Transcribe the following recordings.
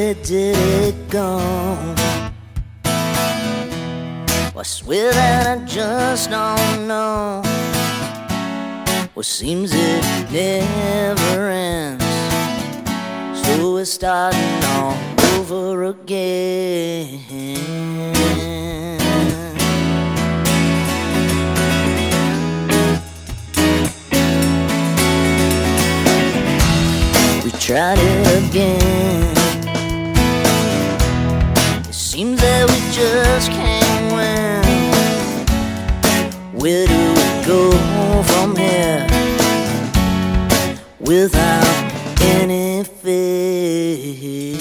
where did it go? I swear that I just don't know. Well, seems it never ends, so we're starting all over again. We tried it again. It seems that we just can't win. Where do we go from here without any fear?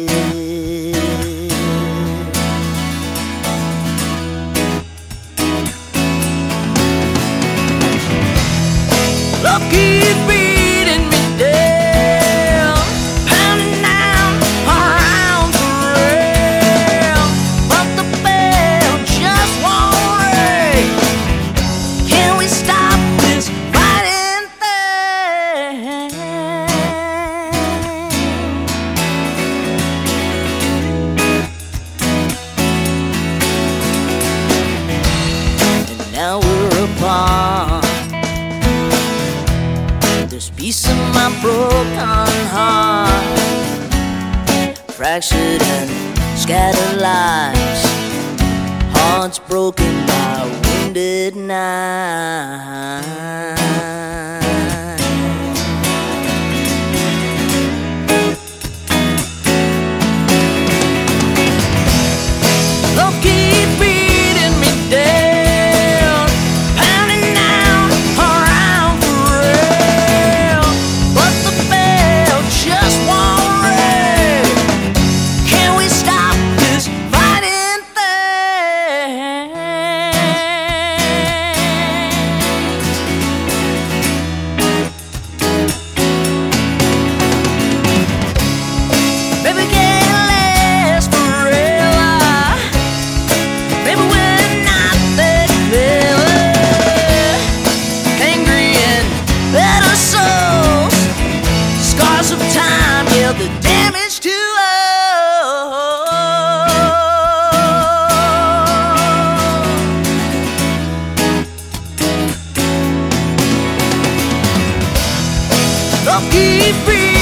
Love keeps beating me down, pounding down around for real, but the bell just won't ring. Can we stop this fighting thing? And now we're apart. There's peace in my broken heart, fractured and scattered lives, hearts broken by wounded knives. Love keeps beating me down, pounding down around for real, but the bell just won't ring. Can we stop this fighting thing? Maybe we can't last forever. Maybe we're not that clever. Angry and better souls, scars of time, yeah, the damage to us. Love keeps breathing.